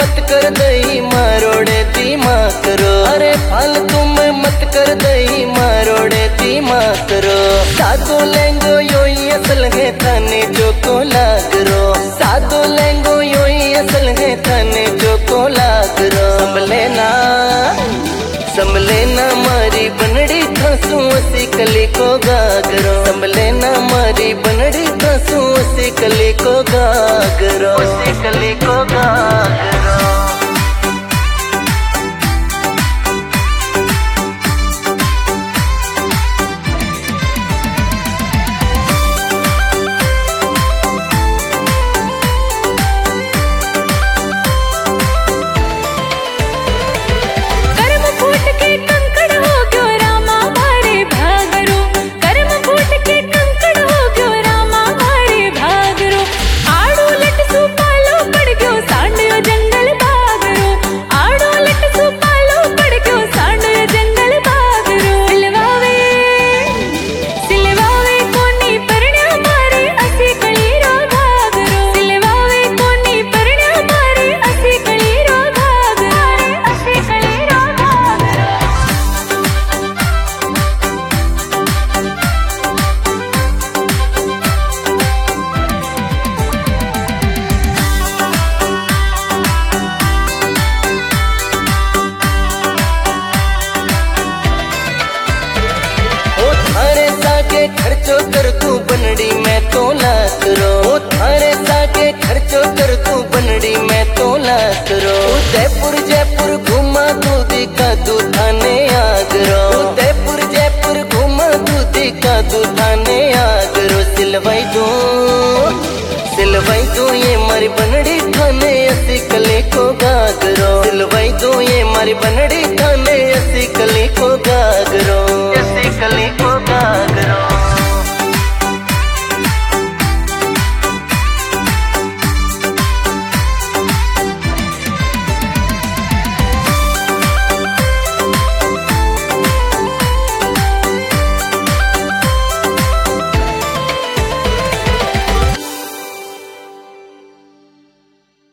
मत कर दई मारोड़े दिमाग करो। अरे फालतू में मत कर दई मारोड़े दिमाग करो। सादो लेंगो यो ही असल है थाने जो को लागरो। सादो लेंगो यो ही असल है थाने जो को लागरो। संभले ना मारी बनड़ी थासू असी कली को गागरो। संभले ना मारी बनड़ी थासू असी कली को गागरो। असी कली को गागरो। खर्चो कर तू बनड़ी में तो लाकरो। थारे साके खर्चो कर तू बनड़ी में तो लाकरो। उदयपुर जयपुर घुमा तू दिखा तू थाने आगरो। उदयपुर जयपुर घुमा तू दिखा तू थाने आगरो। सिलवाई दो ये मारी बनड़ी थाने असी कले को गागरो। सिलवाई दो ये मारी बनड़ी